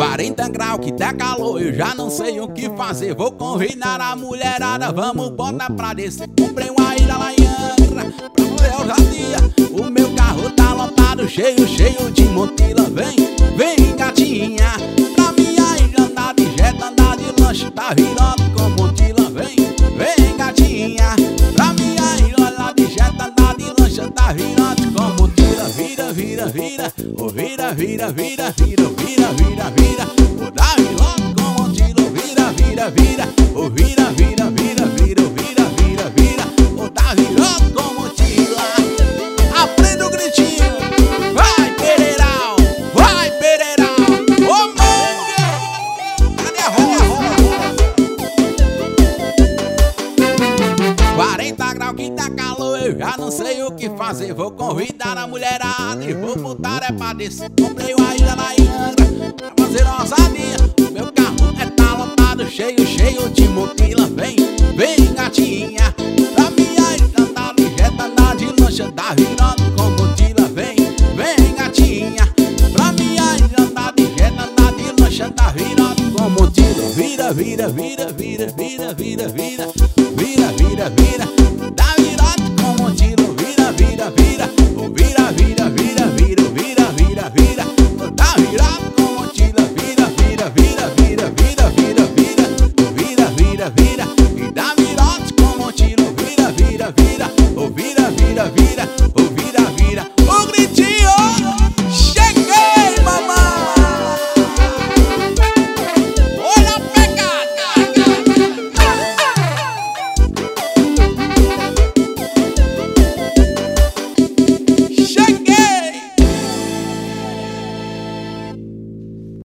40 graus que tá calor, eu já não sei o que fazer. Vou convidar a mulherada, vamos botar pra descer. Comprei uma ilha lá em Angra, pra fazer ousadia. O meu carro tá lotado, cheio de montila. Vem gatinha, pra minha ilha andar de jet, andar de lanche, tá virando com montila. Vem gatinha, pra minha ilha andar de jet, andar de lanche, tá virando com montila. Vira, oh vira, o dá virando com montila. Vira, oh vira, o dá virando com montila. Aprenda o gritinho, vai Pereirão, ô mangue, cadê a rola? 40 graus que tá calor, eu já não sei o que fazer. Vou convidar a mulherada e vou botar é pra descer. Comprei uma ilha lá em Angra, pra fazer ousadia. Meu carro tá lotado, cheio de montila. Vem gatinha, pra minha ilha andar de jet, andar de lancha, tá virando com montila. Vem gatinha, pra minha ilha andar de jet, andar de lancha, tá virando com montila. Vira, tá virando com montila. Vira, oh vira,